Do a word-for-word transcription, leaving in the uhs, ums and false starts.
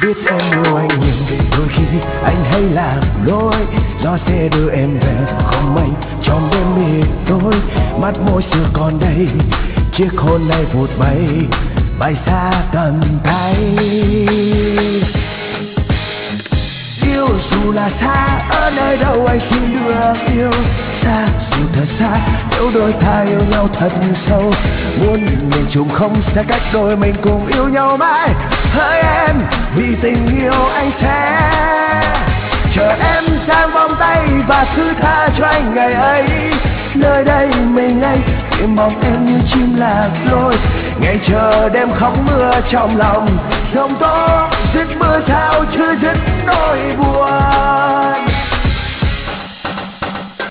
Biết em yêu anh nhiều, đôi khi anh hay lạc lối. Gió sẽ đưa em về không mây trong đêm mịt tối. Mắt môi xưa còn đây, chiếc hôn này vụt bay, bay xa tận tay. Yêu dù là xa ở nơi đâu anh xin được yêu. Xa dù thật xa, nếu đôi ta yêu nhau thật sâu. Muốn mình trùng không xa cách đôi mình cùng yêu nhau mãi. Hỡi em, vì tình yêu anh sẽ chờ em sang vòng tay và thứ tha cho anh ngày ấy. Nơi đây mình anh tìm mong em như chim lạc lối. Ngày chờ đêm khóc mưa trong lòng, giông tố dứt mưa sao chưa dứt nỗi buồn.